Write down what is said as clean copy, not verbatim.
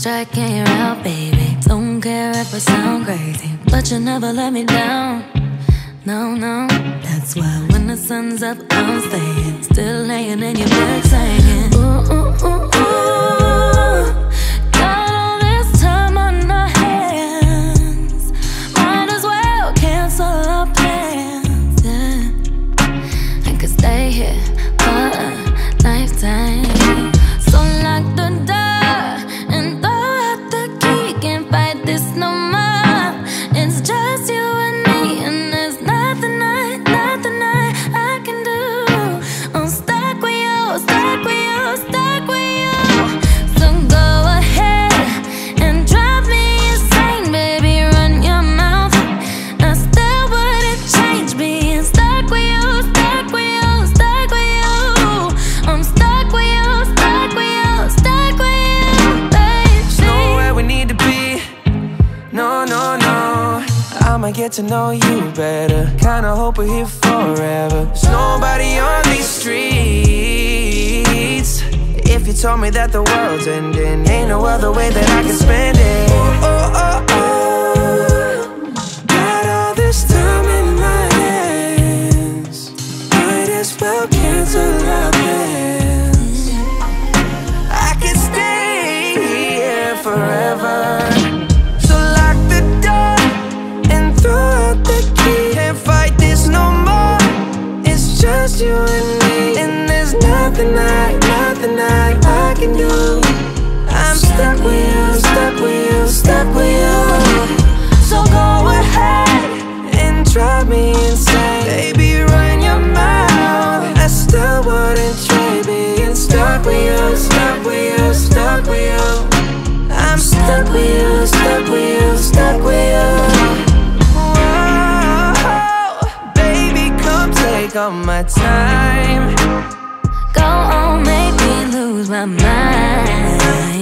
striking your out, baby. Don't care if I sound crazy, but you never let me down. No, no, that's why when the sun's up, I'm staying. Still laying in your bed singing. Ooh, ooh, ooh, ooh. Got all this time on our hands. Might as well cancel our plans, yeah. I could stay here for a lifetime. So lock the door and throw out the key. Can't fight this no more. It's just you and me, and there's nothing I can do. I'm stuck with you, stuck with you, stuck with you. So go ahead and drive me insane, baby. Run your mouth. I still wouldn't change being stuck with you, stuck with you, stuck with you. I'm stuck with you, stuck with you, stuck with you, baby. There's nowhere we need to be. No, no, no. I'ma get to know you better. Kinda hope we're here forever. There's nobody on these streets. If you told me that the world's ending, ain't no other way that I can spend it. Oh, oh, oh, oh. Got all this time in my hands. Might as well cancel our plans. I could stay here forever. So lock the door and throw out the key. Can't fight this no more. It's just you and me, and there's nothing I can do. I'm stuck with you, stuck with you, stuck with you. So go ahead and drive me insane, baby. Run your mouth. I still wouldn't trade being stuck with you, stuck with you, stuck with you. I'm stuck with you, stuck with you, stuck with you. Whoa, baby, come take all my time. Go on, make me lose my mind.